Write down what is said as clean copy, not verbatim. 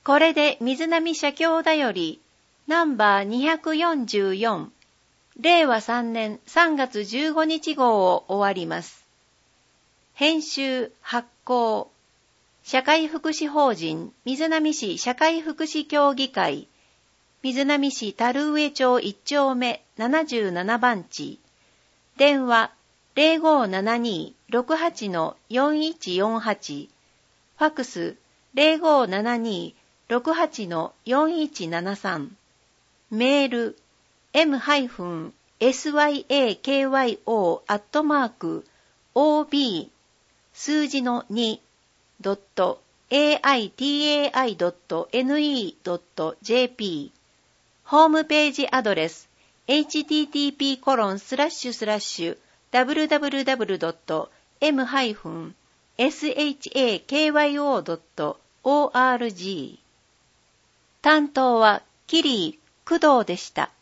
これで水波社協だよりナンバー244令和3年3月15日号を終わります。編集発行社会福祉法人水波市社会福祉協議会水波市樽上町1丁目77番地電話 0572-68-4148 ファクス 0572-68-4173 メール m-syakyo@ob 数字の 2.aitai.ne.jp ホームページアドレス http://www.m-shakyo.org 担当はキリー工藤でした。